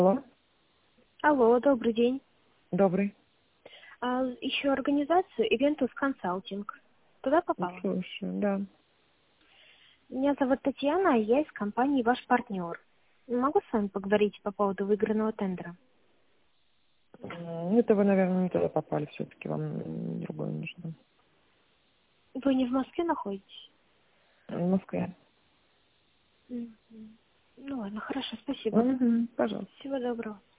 Алло, Алло, добрый день. добрый. Ищу организацию Eventus Consulting. Туда попала? Слушаю, да. Меня зовут Татьяна, я из компании «Ваш партнер». Могу с вами поговорить по поводу выигранного тендера? Это вы, наверное, не туда попали, все-таки вам другое нужно. Вы не в Москве находитесь? В Москве. Ну ладно, хорошо, спасибо. Угу, пожалуйста. Всего доброго.